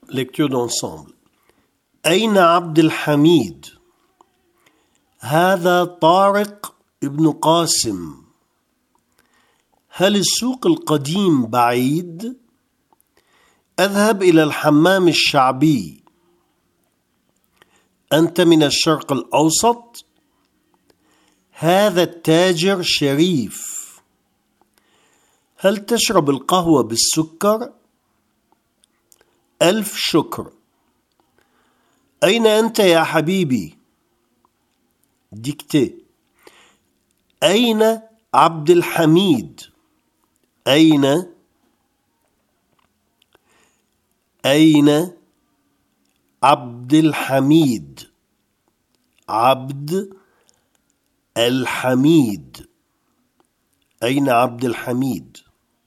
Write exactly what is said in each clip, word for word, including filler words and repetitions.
lecture d'ensemble. أين عبد الحميد؟ هذا طارق ابن قاسم. هل السوق القديم بعيد؟ أذهب إلى الحمام الشعبي. أنت من الشرق الأوسط؟ هذا التاجر شريف. هل تشرب القهوة بالسكر؟ ألف شكر. أين أنت يا حبيبي؟ ديكتي. أين عبد الحميد؟ أين أين عبد الحميد؟ عبد الحميد. أين عبد الحميد؟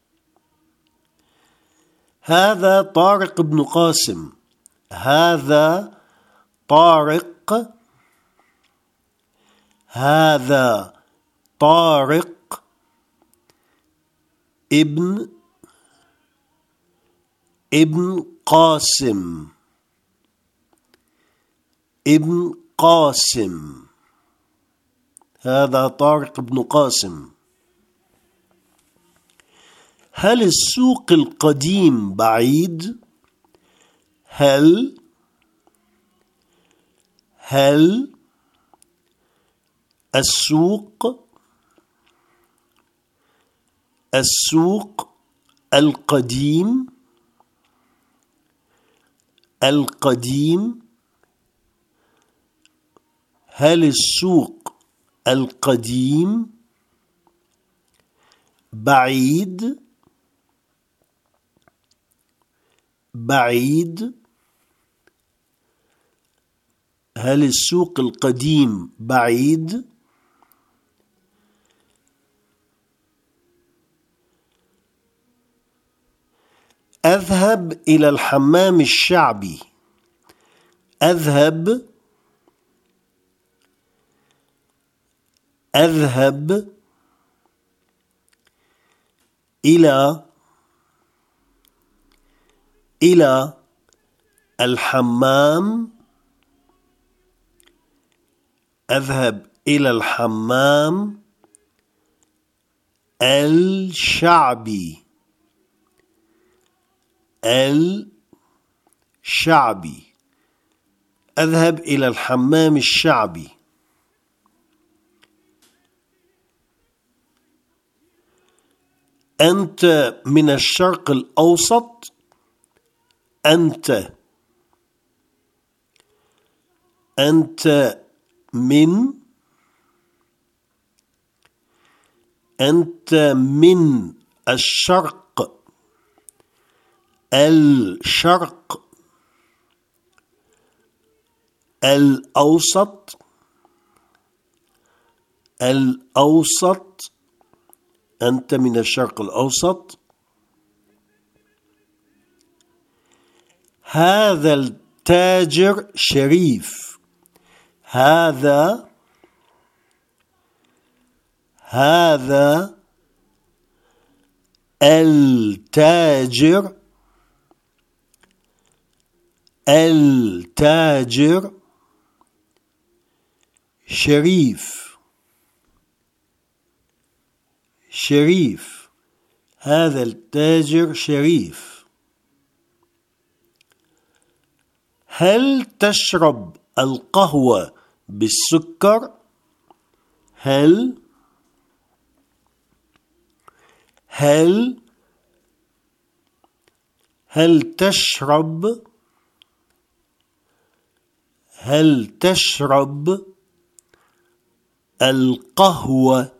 هذا طارق بن قاسم. هذا طارق. هذا طارق ابن ابن قاسم. ابن قاسم. هذا طارق بن قاسم. هل السوق القديم بعيد؟ هل هل السوق السوق القديم القديم هل السوق القديم بعيد؟ بعيد. هل السوق القديم بعيد؟ أذهب إلى الحمام الشعبي. أذهب أذهب إلى إلى الحمام. أذهب إلى الحمام الشعبي. الشعبي. أذهب إلى الحمام الشعبي. أنت من الشرق الأوسط؟ أنت أنت من أنت من الشرق الشرق الأوسط. الأوسط. أنت من الشرق الأوسط. هذا التاجر شريف. هذا هذا التاجر التاجر شريف. شريف. هذا التاجر شريف. هل تشرب القهوة بالسكر؟ هل هل هل تشرب هل تشرب القهوة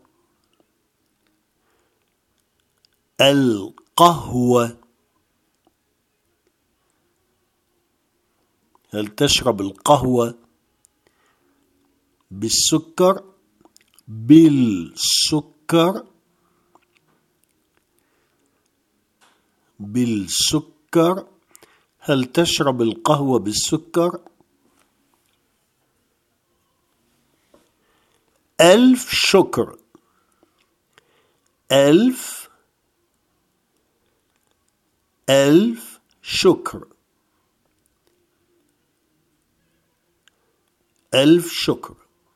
القهوة هل تشرب القهوة بالسكر؟ بالسكر. بالسكر. هل تشرب القهوة بالسكر؟ ألف شكر. ألف ألف شكر. ألف شكر.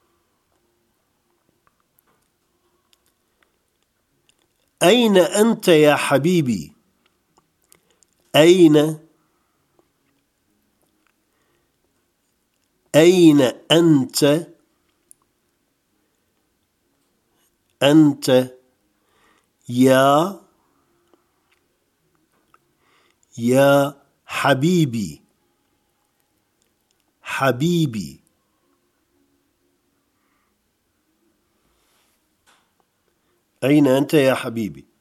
أين أنت يا حبيبي؟ أين أين أنت أنت يا يا حبيبي حبيبي. أين أنت يا حبيبي؟